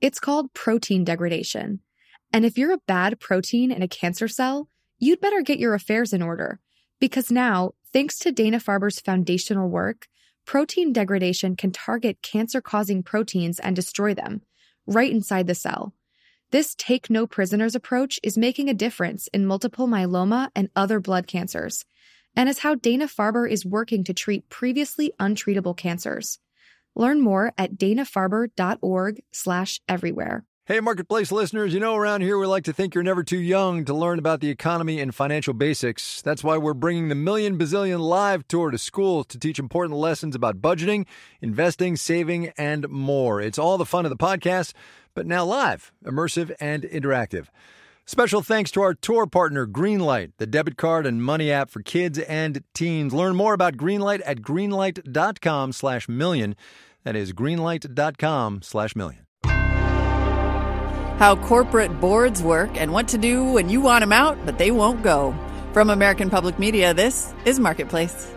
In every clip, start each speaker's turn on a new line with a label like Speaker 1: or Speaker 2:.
Speaker 1: It's called protein degradation. And if you're a bad protein in a cancer cell, you'd better get your affairs in order. Because now, thanks to Dana-Farber's foundational work, protein degradation can target cancer-causing proteins and destroy them, right inside the cell. This take-no-prisoners approach is making a difference in multiple myeloma and other blood cancers, and is how Dana-Farber is working to treat previously untreatable cancers. Learn more at danafarber.org/everywhere.
Speaker 2: Hey, Marketplace listeners, around here we like to think you're never too young to learn about the economy and financial basics. That's why we're bringing the Million Bazillion Live Tour to schools to teach important lessons about budgeting, investing, saving, and more. It's all the fun of the podcast, but now live, immersive, and interactive. Special thanks to our tour partner, Greenlight, the debit card and money app for kids and teens. Learn more about Greenlight at greenlight.com/million. That is greenlight.com/million.
Speaker 3: How corporate boards work and what to do when you want them out, but they won't go. From American Public Media, this is Marketplace.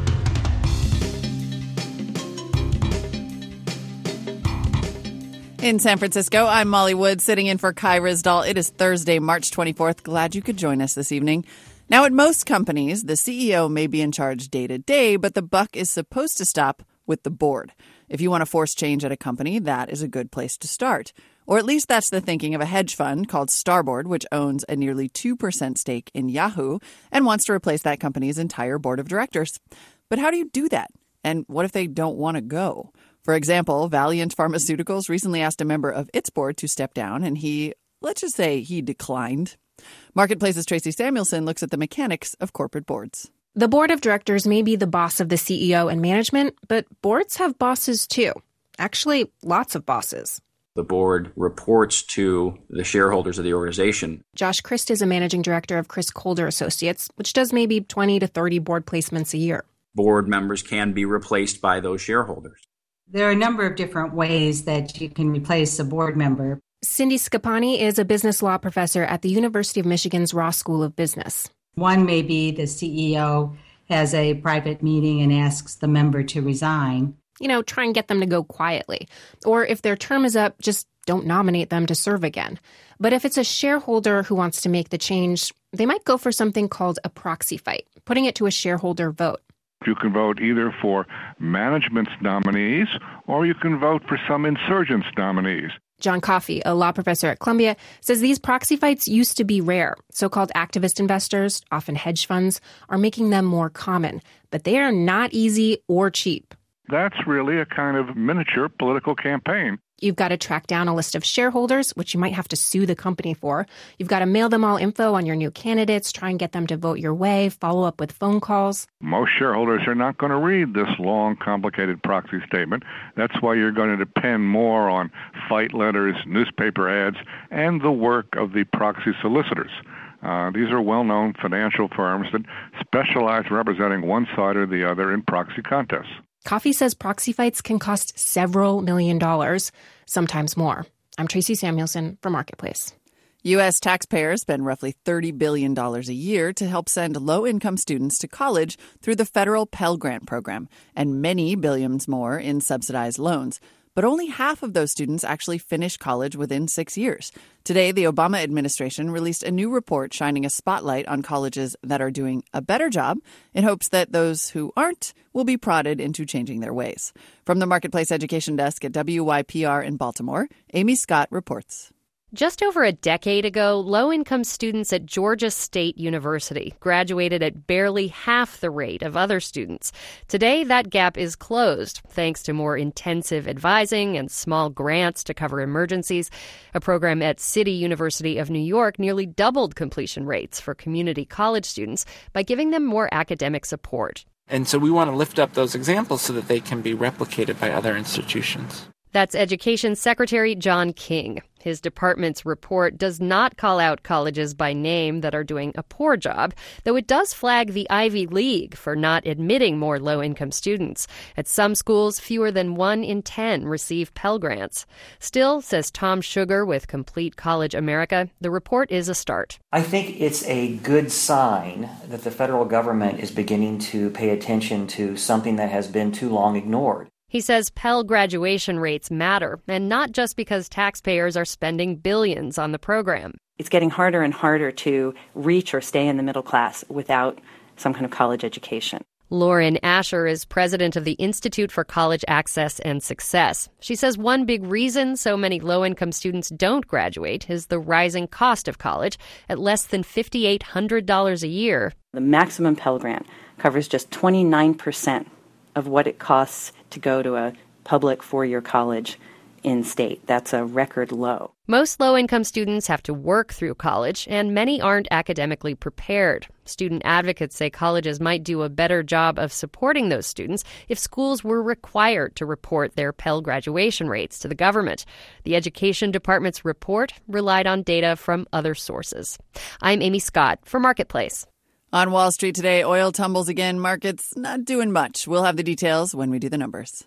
Speaker 3: In San Francisco, I'm Molly Wood, sitting in for Kai Rizdal. It is Thursday, March 24th. Glad you could join us this evening. Now, at most companies, the CEO may be in charge day to day, but the buck is supposed to stop with the board. If you want to force change at a company, that is a good place to start. Or at least that's the thinking of a hedge fund called Starboard, which owns a nearly 2% stake in Yahoo and wants to replace that company's entire board of directors. But how do you do that? And what if they don't want to go? For example, Valiant Pharmaceuticals recently asked a member of its board to step down, and let's just say he declined. Marketplace's Tracy Samuelson looks at the mechanics of corporate boards.
Speaker 4: The board of directors may be the boss of the CEO and management, but boards have bosses too. Actually, lots of bosses.
Speaker 5: The board reports to the shareholders of the organization.
Speaker 4: Josh Christ is a managing director of Chris Colder Associates, which does maybe 20 to 30 board placements a year.
Speaker 5: Board members can be replaced by those shareholders.
Speaker 6: There are a number of different ways that you can replace a board member.
Speaker 4: Cindy Scapani is a business law professor at the University of Michigan's Ross School of Business.
Speaker 6: One may be the CEO has a private meeting and asks the member to resign.
Speaker 4: Try and get them to go quietly. Or if their term is up, just don't nominate them to serve again. But if it's a shareholder who wants to make the change, they might go for something called a proxy fight, putting it to a shareholder vote.
Speaker 7: You can vote either for management's nominees or you can vote for some insurgents' nominees.
Speaker 4: John Coffey, a law professor at Columbia, says these proxy fights used to be rare. So-called activist investors, often hedge funds, are making them more common. But they are not easy or cheap.
Speaker 7: That's really a kind of miniature political campaign.
Speaker 4: You've got to track down a list of shareholders, which you might have to sue the company for. You've got to mail them all info on your new candidates, try and get them to vote your way, follow up with phone calls.
Speaker 7: Most shareholders are not going to read this long, complicated proxy statement. That's why you're going to depend more on fight letters, newspaper ads, and the work of the proxy solicitors. These are well-known financial firms that specialize representing one side or the other in proxy contests.
Speaker 4: Coffey says proxy fights can cost several $1 million, sometimes more. I'm Tracy Samuelson for Marketplace.
Speaker 3: U.S. taxpayers spend roughly $30 billion a year to help send low-income students to college through the federal Pell Grant program, and many billions more in subsidized loans. But only half of those students actually finish college within 6 years. Today, the Obama administration released a new report shining a spotlight on colleges that are doing a better job in hopes that those who aren't will be prodded into changing their ways. From the Marketplace Education Desk at WYPR in Baltimore, Amy Scott reports.
Speaker 8: Just over a decade ago, low-income students at Georgia State University graduated at barely half the rate of other students. Today, that gap is closed, thanks to more intensive advising and small grants to cover emergencies. A program at City University of New York nearly doubled completion rates for community college students by giving them more academic support.
Speaker 9: And so we want to lift up those examples so that they can be replicated by other institutions.
Speaker 8: That's Education Secretary John King. His department's report does not call out colleges by name that are doing a poor job, though it does flag the Ivy League for not admitting more low-income students. At some schools, fewer than 1 in 10 receive Pell Grants. Still, says Tom Sugar with Complete College America, the report is a start.
Speaker 10: I think it's a good sign that the federal government is beginning to pay attention to something that has been too long ignored.
Speaker 8: He says Pell graduation rates matter, and not just because taxpayers are spending billions on the program.
Speaker 11: It's getting harder and harder to reach or stay in the middle class without some kind of college education.
Speaker 8: Lauren Asher is president of the Institute for College Access and Success. She says one big reason so many low-income students don't graduate is the rising cost of college at less than $5,800 a year.
Speaker 11: The maximum Pell Grant covers just 29% of what it costs to go to a public four-year college in state. That's a record low.
Speaker 8: Most low-income students have to work through college, and many aren't academically prepared. Student advocates say colleges might do a better job of supporting those students if schools were required to report their Pell graduation rates to the government. The Education Department's report relied on data from other sources. I'm Amy Scott for Marketplace.
Speaker 3: On Wall Street today, oil tumbles again. Markets not doing much. We'll have the details when we do the numbers.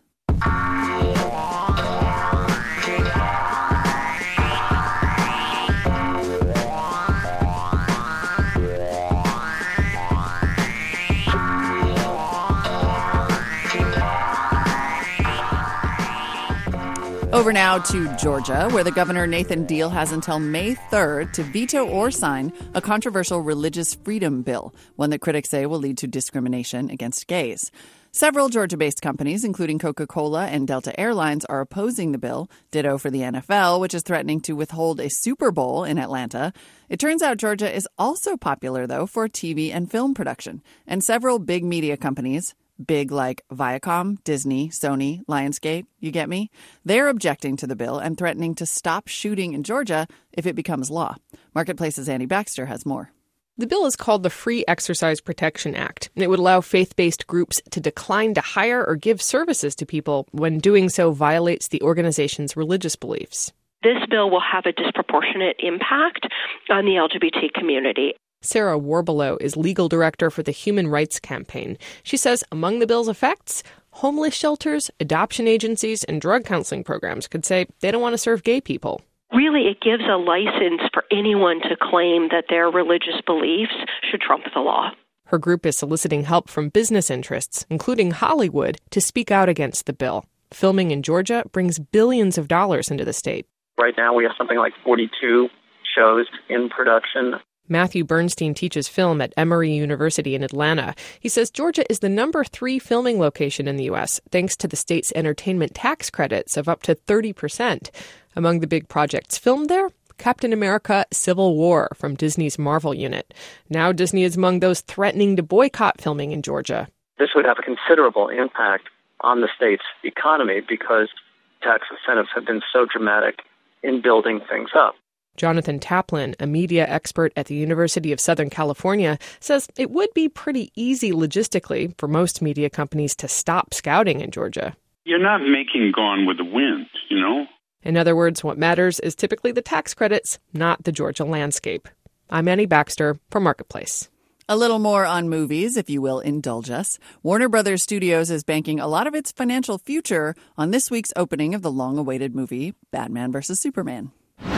Speaker 3: Over now to Georgia, where the governor, Nathan Deal, has until May 3rd to veto or sign a controversial religious freedom bill, one that critics say will lead to discrimination against gays. Several Georgia-based companies, including Coca-Cola and Delta Airlines, are opposing the bill. Ditto for the NFL, which is threatening to withhold a Super Bowl in Atlanta. It turns out Georgia is also popular, though, for TV and film production. And several big media companies, big like Viacom, Disney, Sony, Lionsgate, you get me? They're objecting to the bill and threatening to stop shooting in Georgia if it becomes law. Marketplace's Andy Baxter has more.
Speaker 12: The bill is called the Free Exercise Protection Act. It would allow faith-based groups to decline to hire or give services to people when doing so violates the organization's religious beliefs.
Speaker 13: This bill will have a disproportionate impact on the LGBT community.
Speaker 12: Sarah Warbelow is legal director for the Human Rights Campaign. She says among the bill's effects, homeless shelters, adoption agencies, and drug counseling programs could say they don't want to serve gay people.
Speaker 13: Really, it gives a license for anyone to claim that their religious beliefs should trump the law.
Speaker 12: Her group is soliciting help from business interests, including Hollywood, to speak out against the bill. Filming in Georgia brings billions of dollars into the state.
Speaker 14: Right now, we have something like 42 shows in production.
Speaker 12: Matthew Bernstein teaches film at Emory University in Atlanta. He says Georgia is the number 3 filming location in the U.S., thanks to the state's entertainment tax credits of up to 30%. Among the big projects filmed there, Captain America: Civil War from Disney's Marvel unit. Now Disney is among those threatening to boycott filming in Georgia.
Speaker 14: This would have a considerable impact on the state's economy because tax incentives have been so dramatic in building things up.
Speaker 12: Jonathan Taplin, a media expert at the University of Southern California, says it would be pretty easy logistically for most media companies to stop scouting in Georgia.
Speaker 15: You're not making Gone with the Wind, you know?
Speaker 12: In other words, what matters is typically the tax credits, not the Georgia landscape. I'm Annie Baxter for Marketplace.
Speaker 3: A little more on movies, if you will indulge us. Warner Brothers Studios is banking a lot of its financial future on this week's opening of the long-awaited movie, Batman vs. Superman.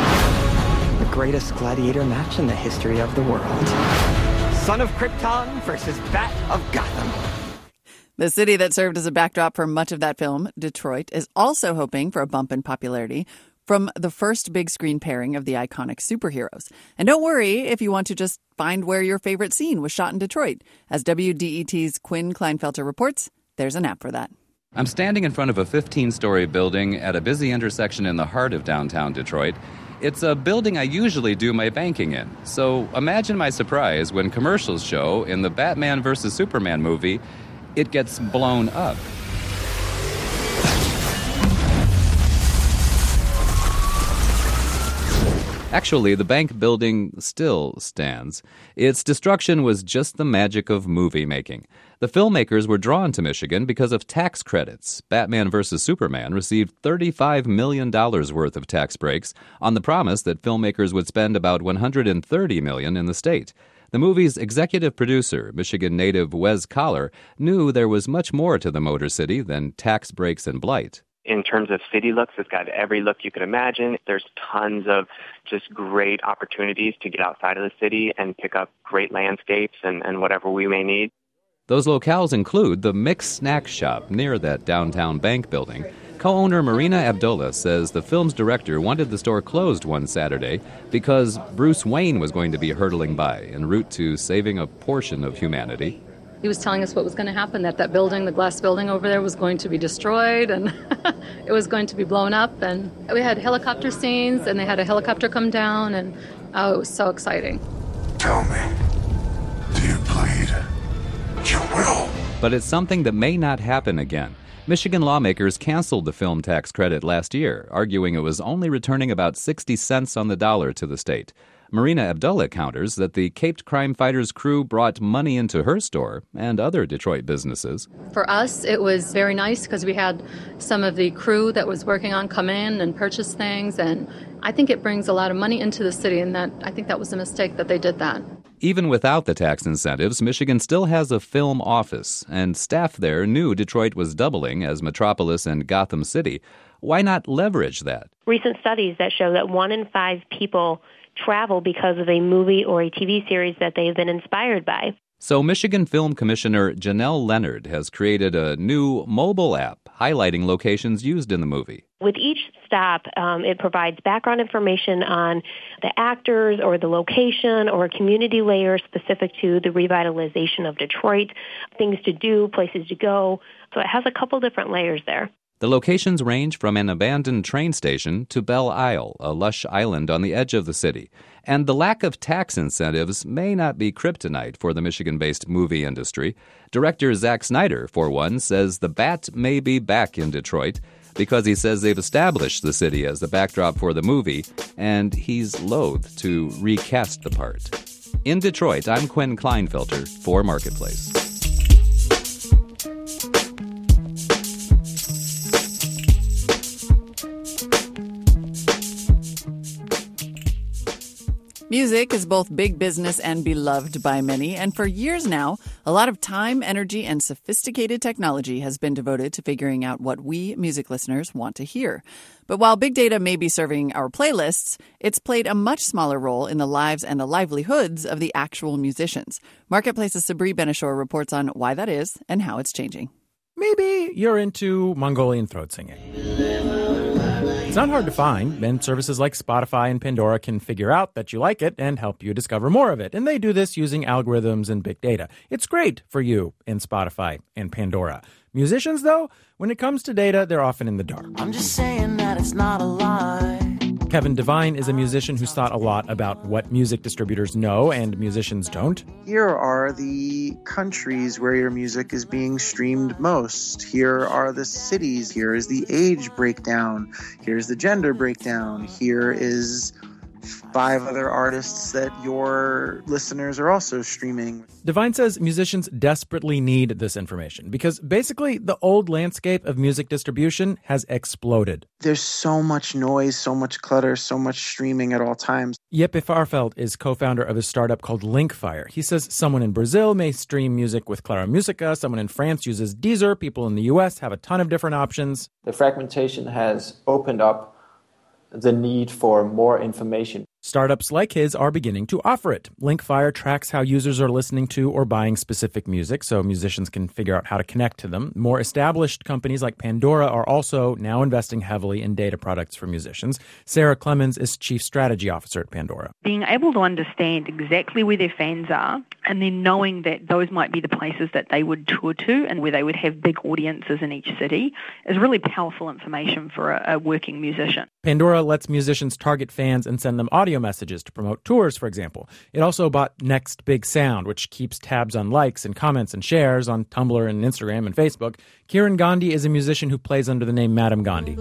Speaker 16: The greatest gladiator match in the history of the world. Son of Krypton versus Bat of Gotham.
Speaker 3: The city that served as a backdrop for much of that film, Detroit, is also hoping for a bump in popularity from the first big screen pairing of the iconic superheroes. And don't worry if you want to just find where your favorite scene was shot in Detroit. As WDET's Quinn Kleinfelter reports, there's an app for that.
Speaker 17: I'm standing in front of a 15-story building at a busy intersection in the heart of downtown Detroit. It's a building I usually do my banking in. So imagine my surprise when commercials show in the Batman vs. Superman movie, it gets blown up. Actually, the bank building still stands. Its destruction was just the magic of movie making. The filmmakers were drawn to Michigan because of tax credits. Batman vs. Superman received $35 million worth of tax breaks on the promise that filmmakers would spend about $130 million in the state. The movie's executive producer, Michigan native Wes Collar, knew there was much more to the Motor City than tax breaks and blight.
Speaker 18: In terms of city looks, it's got every look you could imagine. There's tons of just great opportunities to get outside of the city and pick up great landscapes and whatever we may need.
Speaker 17: Those locales include the Mix Snack Shop near that downtown bank building. Co-owner Marina Abdullah says the film's director wanted the store closed one Saturday because Bruce Wayne was going to be hurtling by en route to saving a portion of humanity.
Speaker 19: He was telling us what was going to happen, that building, the glass building over there, was going to be destroyed and it was going to be blown up. And we had helicopter scenes, and they had a helicopter come down, and it was so exciting.
Speaker 20: Tell me, do you plead your will?
Speaker 17: But it's something that may not happen again. Michigan lawmakers canceled the film tax credit last year, arguing it was only returning about 60 cents on the dollar to the state. Marina Abdullah counters that the Caped Crime Fighters crew brought money into her store and other Detroit businesses.
Speaker 19: For us, it was very nice because we had some of the crew that was working on come in and purchase things, and I think it brings a lot of money into the city, and I think that was a mistake that they did that.
Speaker 17: Even without the tax incentives, Michigan still has a film office, and staff there knew Detroit was doubling as metropolis and Gotham City. Why not leverage that?
Speaker 21: Recent studies that show that 1 in 5 people travel because of a movie or a TV series that they've been inspired by.
Speaker 17: So Michigan Film Commissioner Janelle Leonard has created a new mobile app highlighting locations used in the movie.
Speaker 21: With each stop, it provides background information on the actors or the location or a community layer specific to the revitalization of Detroit, things to do, places to go. So it has a couple different layers there.
Speaker 17: The locations range from an abandoned train station to Belle Isle, a lush island on the edge of the city. And the lack of tax incentives may not be kryptonite for the Michigan-based movie industry. Director Zack Snyder, for one, says the Bat may be back in Detroit because he says they've established the city as the backdrop for the movie, and he's loath to recast the part. In Detroit, I'm Quinn Kleinfelter for Marketplace.
Speaker 3: Music is both big business and beloved by many, and for years now, a lot of time, energy, and sophisticated technology has been devoted to figuring out what we music listeners want to hear. But while big data may be serving our playlists, it's played a much smaller role in the lives and the livelihoods of the actual musicians. Marketplace's Sabri Benishore reports on why that is and how it's changing.
Speaker 22: Maybe you're into Mongolian throat singing. It's not hard to find, and services like Spotify and Pandora can figure out that you like it and help you discover more of it. And they do this using algorithms and big data. It's great for you in Spotify and Pandora. Musicians, though, when it comes to data, they're often in the dark.
Speaker 23: I'm just saying that it's not a lie.
Speaker 22: Kevin Devine is a musician who's thought a lot about what music distributors know and musicians don't.
Speaker 24: Here are the countries where your music is being streamed most. Here are the cities. Here is the age breakdown. Here's the gender breakdown. Here is 5 other artists that your listeners are also streaming.
Speaker 22: Devine says musicians desperately need this information because basically the old landscape of music distribution has exploded.
Speaker 24: There's so much noise, so much clutter, so much streaming at all times.
Speaker 22: Jeppe Farfeld is co-founder of a startup called Linkfire. He says someone in Brazil may stream music with Clara Musica, someone in France uses Deezer, people in the US have a ton of different options.
Speaker 25: The fragmentation has opened up the need for more information.
Speaker 22: Startups like his are beginning to offer it. Linkfire tracks how users are listening to or buying specific music so musicians can figure out how to connect to them. More established companies like Pandora are also now investing heavily in data products for musicians. Sarah Clemens is Chief Strategy Officer at Pandora.
Speaker 26: Being able to understand exactly where their fans are and then knowing that those might be the places that they would tour to and where they would have big audiences in each city is really powerful information for a working musician.
Speaker 22: Pandora lets musicians target fans and send them audio messages to promote tours, for example. It also bought Next Big Sound, which keeps tabs on likes and comments and shares on Tumblr and Instagram and Facebook. Kiran Gandhi is a musician who plays under the name Madam Gandhi.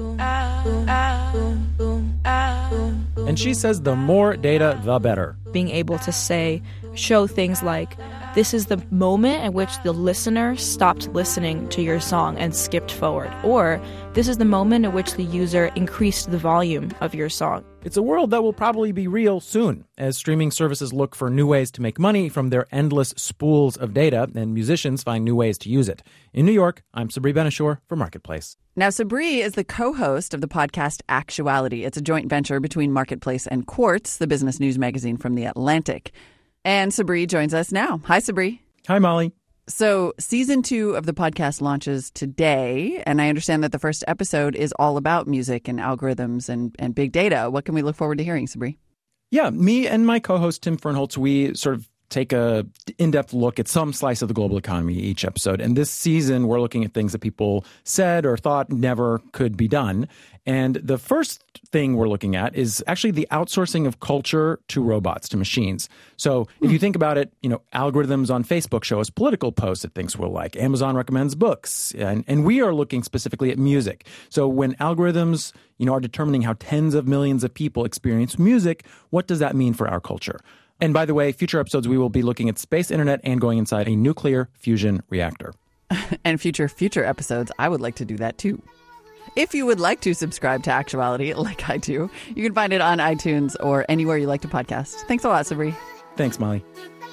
Speaker 22: And she says the more data, the better.
Speaker 27: Being able to show things like, this is the moment at which the listener stopped listening to your song and skipped forward. Or this is the moment at which the user increased the volume of your song.
Speaker 22: It's a world that will probably be real soon as streaming services look for new ways to make money from their endless spools of data and musicians find new ways to use it. In New York, I'm Sabri Benishore for Marketplace.
Speaker 3: Now, Sabri is the co-host of the podcast Actuality. It's a joint venture between Marketplace and Quartz, the business news magazine from The Atlantic. And Sabri joins us now. Hi, Sabri.
Speaker 22: Hi, Molly.
Speaker 3: So season 2 of the podcast launches today, and I understand that the first episode is all about music and algorithms and big data. What can we look forward to hearing, Sabri?
Speaker 22: Yeah, me and my co-host Tim Fernholz, we sort of take a in-depth look at some slice of the global economy each episode. And this season, we're looking at things that people said or thought never could be done. And the first thing we're looking at is actually the outsourcing of culture to robots, to machines. So if you think about it, algorithms on Facebook show us political posts that things we'll like. Amazon recommends books. And we are looking specifically at music. So when algorithms, are determining how tens of millions of people experience music, what does that mean for our culture? And by the way, future episodes, we will be looking at space, internet, and going inside a nuclear fusion reactor.
Speaker 3: And future episodes, I would like to do that too. If you would like to subscribe to Actuality like I do, you can find it on iTunes or anywhere you like to podcast. Thanks a lot, Sabri.
Speaker 22: Thanks, Molly.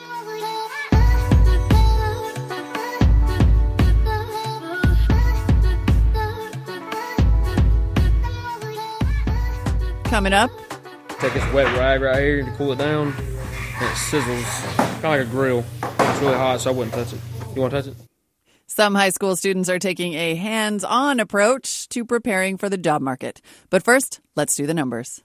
Speaker 3: Coming up.
Speaker 1: Take this wet rag right here to cool it down. And it sizzles, kind of like a grill. It's really hot, so I wouldn't touch it. You want to touch it?
Speaker 3: Some high school students are taking a hands-on approach to preparing for the job market. But first, let's do the numbers.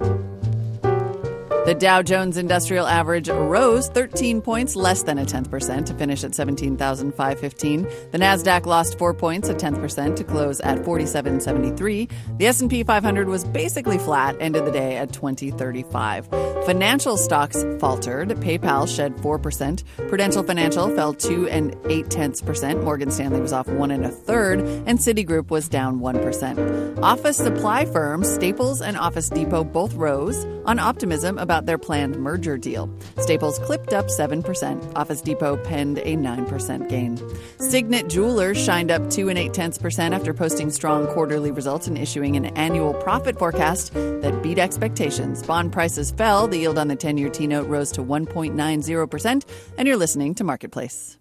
Speaker 3: The Dow Jones Industrial Average rose 13 points, less than 0.1% to finish at 17,515. The Nasdaq lost 4 points, 0.1% to close at 4773. The S&P 500 was basically flat, ended the day at 2035. Financial stocks faltered. PayPal shed 4%. Prudential Financial fell 2 8/10%. Morgan Stanley was off 1 1/3, and Citigroup was down 1%. Office supply firms Staples and Office Depot both rose on optimism about their planned merger deal. Staples clipped up 7%. Office Depot penned a 9% gain. Signet Jewelers shined up 2 8/10% after posting strong quarterly results and issuing an annual profit forecast that beat expectations. Bond prices fell. The yield on the 10-year T-note rose to 1.90%. And you're listening to Marketplace.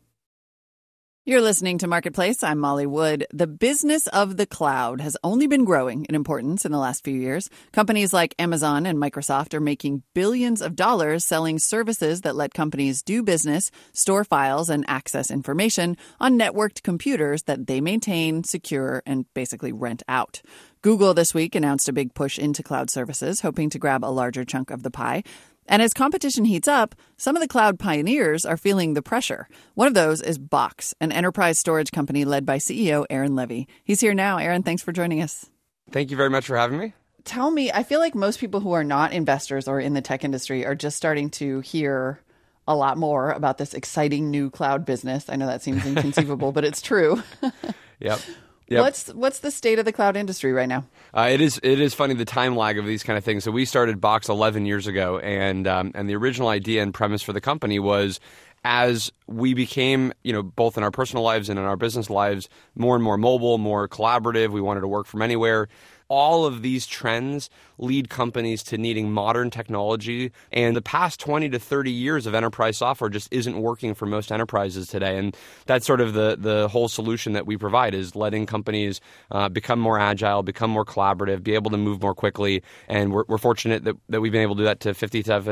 Speaker 3: You're listening to Marketplace. I'm Molly Wood. The business of the cloud has only been growing in importance in the last few years. Companies like Amazon and Microsoft are making billions of dollars selling services that let companies do business, store files, and access information on networked computers that they maintain, secure, and basically rent out. Google this week announced a big push into cloud services, hoping to grab a larger chunk of the pie. And as competition heats up, some of the cloud pioneers are feeling the pressure. One of those is Box, an enterprise storage company led by CEO Aaron Levie. He's here now. Aaron, thanks for joining us.
Speaker 2: Thank you very much for having me.
Speaker 3: Tell me, I feel like most people who are not investors or in the tech industry are just starting to hear a lot more about this exciting new cloud business. I know that seems inconceivable, but it's true.
Speaker 2: Yep.
Speaker 3: What's the state of the cloud industry right now?
Speaker 2: It is funny, the time lag of these kind of things. So we started Box 11 years ago, and the original idea and premise for the company was, as we became, both in our personal lives and in our business lives, more and more mobile, more collaborative, we wanted to work from anywhere. All of these trends lead companies to needing modern technology. And the past 20 to 30 years of enterprise software just isn't working for most enterprises today. And that's sort of the whole solution that we provide, is letting companies become more agile, become more collaborative, be able to move more quickly. And we're fortunate that we've been able to do that to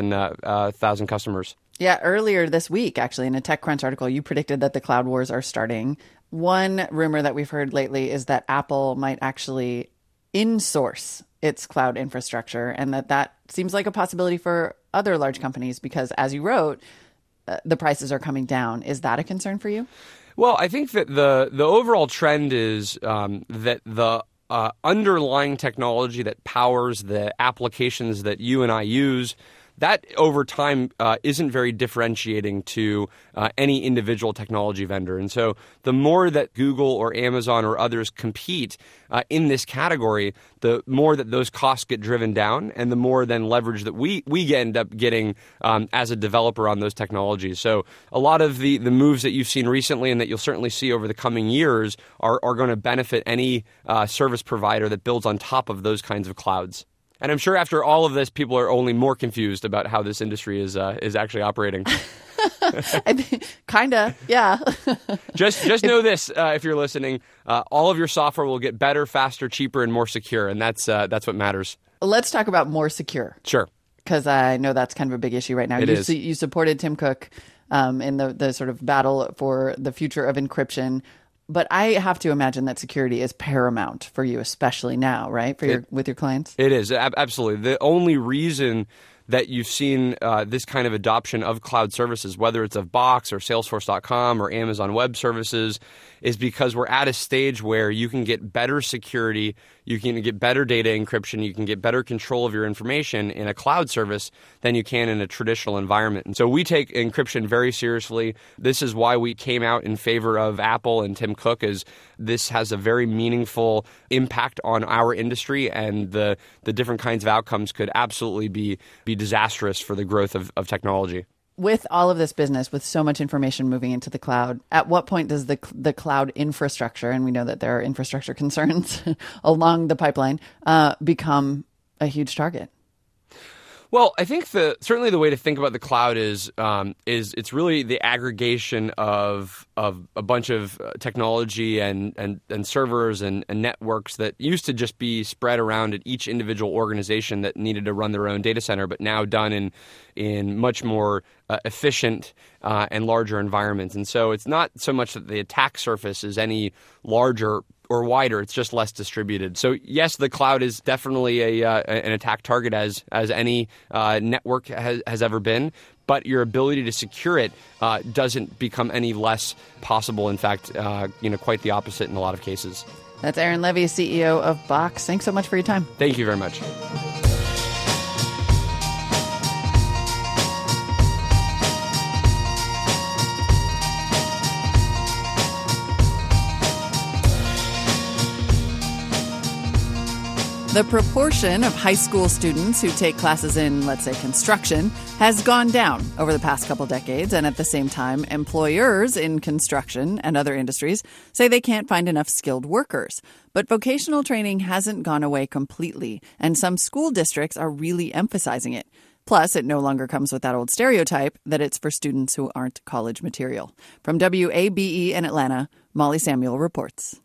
Speaker 2: 57,000 customers.
Speaker 3: Yeah, earlier this week, actually, in a TechCrunch article, you predicted that the cloud wars are starting. One rumor that we've heard lately is that Apple might actually in-source its cloud infrastructure, and that seems like a possibility for other large companies because, as you wrote, the prices are coming down. Is that a concern for you?
Speaker 2: Well, I think that the overall trend is that the underlying technology that powers the applications that you and I use, that over time isn't very differentiating to any individual technology vendor. And so the more that Google or Amazon or others compete in this category, the more that those costs get driven down and the more then leverage that we end up getting as a developer on those technologies. So a lot of the moves that you've seen recently and that you'll certainly see over the coming years are going to benefit any service provider that builds on top of those kinds of clouds. And I'm sure after all of this, people are only more confused about how this industry is actually operating.
Speaker 3: Kinda, yeah.
Speaker 2: Just know this, if you're listening, all of your software will get better, faster, cheaper, and more secure, and that's what matters.
Speaker 3: Let's talk about more secure.
Speaker 2: Sure.
Speaker 3: Because I know that's kind of a big issue right now.
Speaker 2: It is.
Speaker 3: You supported Tim Cook in the sort of battle for the future of encryption. But I have to imagine that security is paramount for you, especially now, right? With your clients?
Speaker 2: It is, absolutely. The only reason that you've seen this kind of adoption of cloud services, whether it's of Box or Salesforce.com or Amazon Web Services, is because we're at a stage where you can get better security, you can get better data encryption, you can get better control of your information in a cloud service than you can in a traditional environment. And so we take encryption very seriously. This is why we came out in favor of Apple and Tim Cook, as this has a very meaningful impact on our industry, and the different kinds of outcomes could absolutely be disastrous for the growth of technology.
Speaker 3: With all of this business, with so much information moving into the cloud, at what point does the cloud infrastructure, and we know that there are infrastructure concerns along the pipeline, become a huge target?
Speaker 2: Well, I think certainly the way to think about the cloud is it's really the aggregation of a bunch of technology and servers and networks that used to just be spread around at each individual organization that needed to run their own data center, but now done in much more efficient and larger environments. And so it's not so much that the attack surface is any larger or wider, it's just less distributed. So yes, the cloud is definitely an attack target as any network has ever been, but your ability to secure it doesn't become any less possible. In fact, quite the opposite in a lot of cases.
Speaker 3: That's Aaron Levy, CEO of Box. Thanks so much for your time.
Speaker 2: Thank you very much.
Speaker 3: The proportion of high school students who take classes in, let's say, construction has gone down over the past couple decades. And at the same time, employers in construction and other industries say they can't find enough skilled workers. But vocational training hasn't gone away completely, and some school districts are really emphasizing it. Plus, it no longer comes with that old stereotype that it's for students who aren't college material. From WABE in Atlanta, Molly Samuel reports.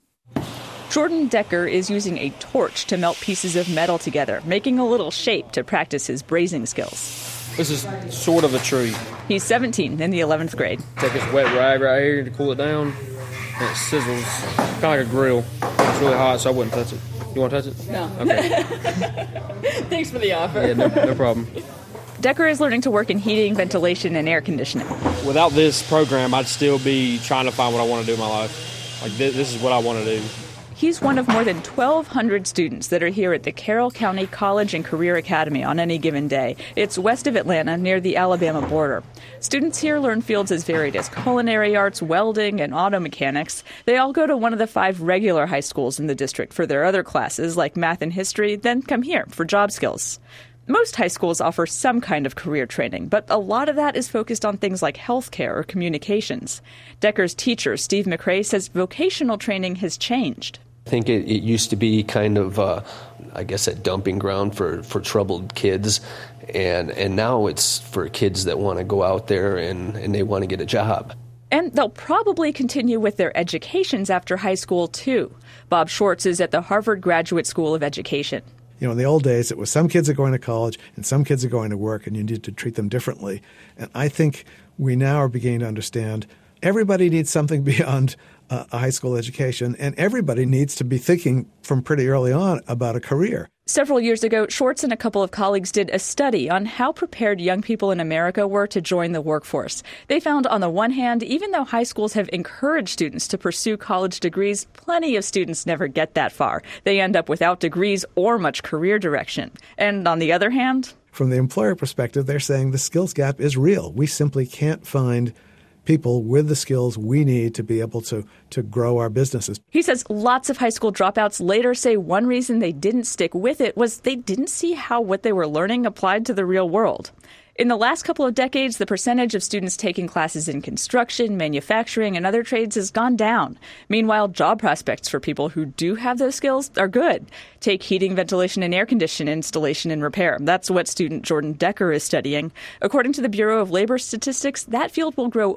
Speaker 4: Jordan Decker is using a torch to melt pieces of metal together, making a little shape to practice his brazing skills.
Speaker 1: This is sort of a tree.
Speaker 4: He's 17 in the 11th grade.
Speaker 1: Take this wet rag right here to cool it down, and it sizzles, kind of like a grill. It's really hot, so I wouldn't touch it. You want to touch it?
Speaker 4: No.
Speaker 1: Okay.
Speaker 4: Thanks for the offer.
Speaker 1: Yeah, no problem.
Speaker 4: Decker is learning to work in heating, ventilation, and air conditioning.
Speaker 1: Without this program, I'd still be trying to find what I want to do in my life. Like, this is what I want to do.
Speaker 4: He's one of more than 1,200 students that are here at the Carroll County College and Career Academy on any given day. It's west of Atlanta, near the Alabama border. Students here learn fields as varied as culinary arts, welding, and auto mechanics. They all go to one of the 5 regular high schools in the district for their other classes, like math and history, then come here for job skills. Most high schools offer some kind of career training, but a lot of that is focused on things like healthcare or communications. Decker's teacher, Steve McRae, says vocational training has changed.
Speaker 5: I think it used to be kind of, a dumping ground for troubled kids, and now it's for kids that want to go out there and they want to get a job.
Speaker 4: And they'll probably continue with their educations after high school, too. Bob Schwartz is at the Harvard Graduate School of Education.
Speaker 6: You know, in the old days, it was some kids are going to college and some kids are going to work, and you need to treat them differently. And I think we now are beginning to understand everybody needs something beyond a high school education, and everybody needs to be thinking from pretty early on about a career.
Speaker 4: Several years ago, Schwartz and a couple of colleagues did a study on how prepared young people in America were to join the workforce. They found, on the one hand, even though high schools have encouraged students to pursue college degrees, plenty of students never get that far. They end up without degrees or much career direction. And on the other hand,
Speaker 6: from the employer perspective, they're saying the skills gap is real. We simply can't find people with the skills we need to be able to grow our businesses.
Speaker 4: He says lots of high school dropouts later say one reason they didn't stick with it was they didn't see how what they were learning applied to the real world. In the last couple of decades, the percentage of students taking classes in construction, manufacturing, and other trades has gone down. Meanwhile, job prospects for people who do have those skills are good. Take heating, ventilation, and air conditioning installation and repair. That's what student Jordan Decker is studying. According to the Bureau of Labor Statistics, that field will grow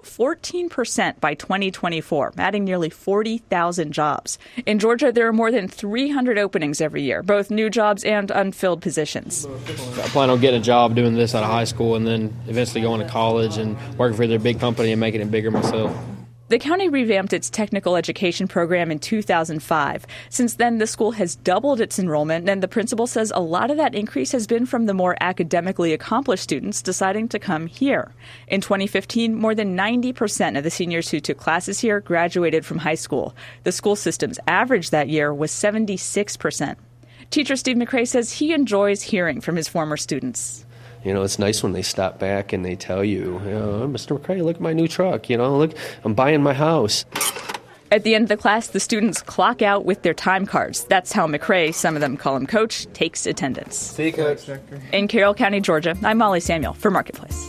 Speaker 4: 14% by 2024, adding nearly 40,000 jobs. In Georgia, there are more than 300 openings every year, both new jobs and unfilled positions.
Speaker 1: I plan on getting a job doing this out of high school. school and then eventually going to college and working for their big company and making it bigger myself.
Speaker 4: The county revamped its technical education program in 2005. Since then, the school has doubled its enrollment, and the principal says a lot of that increase has been from the more academically accomplished students deciding to come here. In 2015, more than 90% of the seniors who took classes here graduated from high school. The school system's average that year was 76%. Teacher Steve McRae says he enjoys hearing from his former students.
Speaker 5: It's nice when they stop back and they tell you, Mr. McRae, look at my new truck. Look, I'm buying my house.
Speaker 4: At the end of the class, the students clock out with their time cards. That's how McRae, some of them call him Coach, takes attendance.
Speaker 1: See you, Coach.
Speaker 4: In Carroll County, Georgia, I'm Molly Samuel for Marketplace.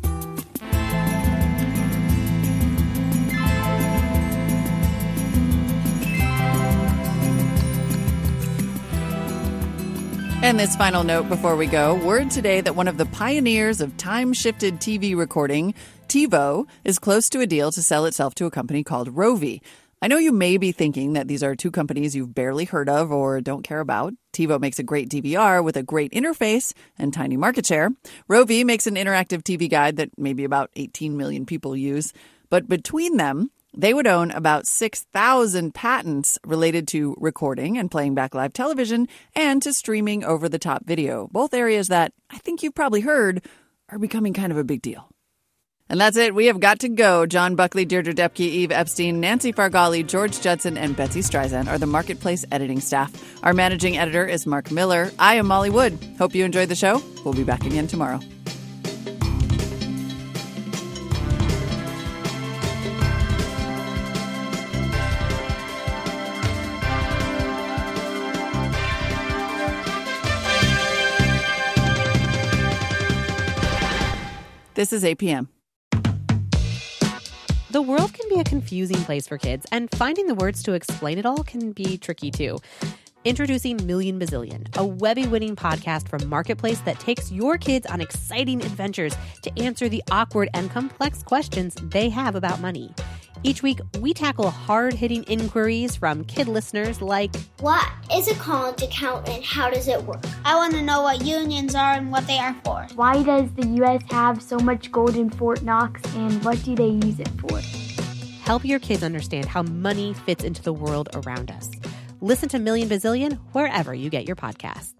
Speaker 3: And this final note before we go, word today that one of the pioneers of time-shifted TV recording, TiVo, is close to a deal to sell itself to a company called Rovi. I know you may be thinking that these are two companies you've barely heard of or don't care about. TiVo makes a great DVR with a great interface and tiny market share. Rovi makes an interactive TV guide that maybe about 18 million people use. But between them, they would own about 6,000 patents related to recording and playing back live television and to streaming over-the-top video, both areas that I think you've probably heard are becoming kind of a big deal. And that's it. We have got to go. John Buckley, Deirdre Depke, Eve Epstein, Nancy Fargali, George Judson, and Betsy Streisand are the Marketplace editing staff. Our managing editor is Mark Miller. I am Molly Wood. Hope you enjoyed the show. We'll be back again tomorrow. This is APM.
Speaker 7: The world can be a confusing place for kids, and finding the words to explain it all can be tricky too. Introducing Million Bazillion, a Webby-winning podcast from Marketplace that takes your kids on exciting adventures to answer the awkward and complex questions they have about money. Each week, we tackle hard-hitting inquiries from kid listeners like,
Speaker 8: what is a college account and how does it work? I want to know what unions are and what they are for.
Speaker 9: Why does the U.S. have so much gold in Fort Knox and what do they use it for?
Speaker 7: Help your kids understand how money fits into the world around us. Listen to Million Bazillion wherever you get your podcasts.